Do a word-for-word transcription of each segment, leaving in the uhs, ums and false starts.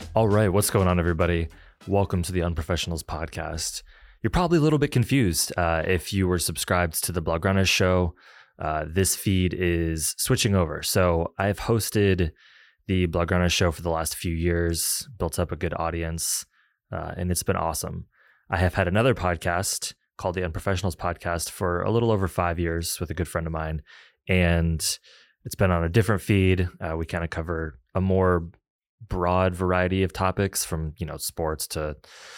All right, what's going on, everybody? Welcome to the Unprofessionals podcast. You're probably a little bit confused uh, if you were subscribed to the Blaugrana show. Uh, this feed is switching over. So I've hosted the Blaugrana show for the last few years, built up a good audience, uh, and it's been awesome. I have had another podcast called the Unprofessionals podcast for a little over five years with a good friend of mine, and it's been on a different feed. Uh, we kind of cover a more broad variety of topics, from, you know, sports to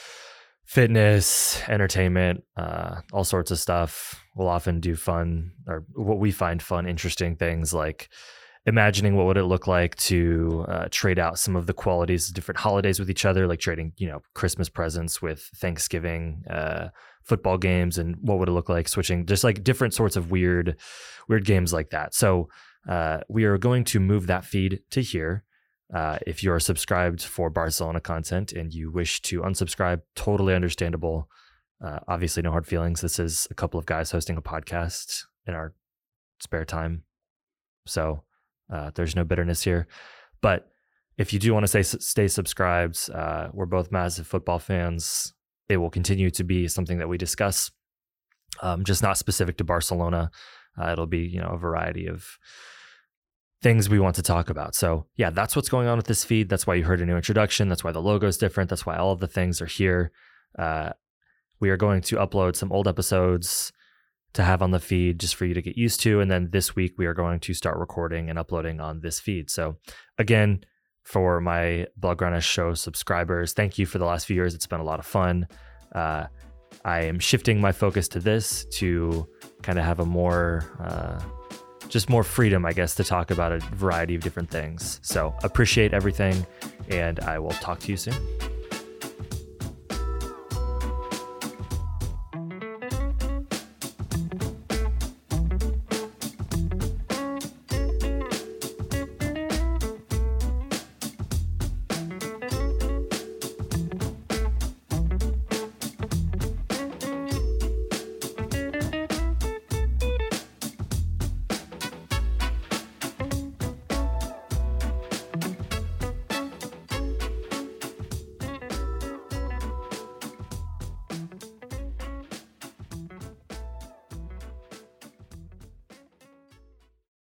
fitness, entertainment, uh, all sorts of stuff. We'll often do fun, or what we find fun, interesting things like imagining what would it look like to uh, trade out some of the qualities of different holidays with each other, like trading, you know, Christmas presents with Thanksgiving, uh, football games, and what would it look like switching, just like different sorts of weird, weird games like that. So uh, we are going to move that feed to here. Uh, if you are subscribed for Barcelona content and you wish to unsubscribe, totally understandable. Uh, obviously, no hard feelings. This is a couple of guys hosting a podcast in our spare time. So uh, there's no bitterness here. But if you do want to stay, stay subscribed, uh, we're both massive football fans. It will continue to be something that we discuss, um, just not specific to Barcelona. Uh, it'll be, you know, a variety of things we want to talk about. So yeah, that's what's going on with this feed. That's why you heard a new introduction. That's why the logo is different. That's why all of the things are here. Uh, we are going to upload some old episodes to have on the feed just for you to get used to. And then this week we are going to start recording and uploading on this feed. So again, for my Blaugrana show subscribers, thank you for the last few years. It's been a lot of fun. Uh, I am shifting my focus to this to kind of have a more, uh, just more freedom, I guess, to talk about a variety of different things. So appreciate everything, and I will talk to you soon.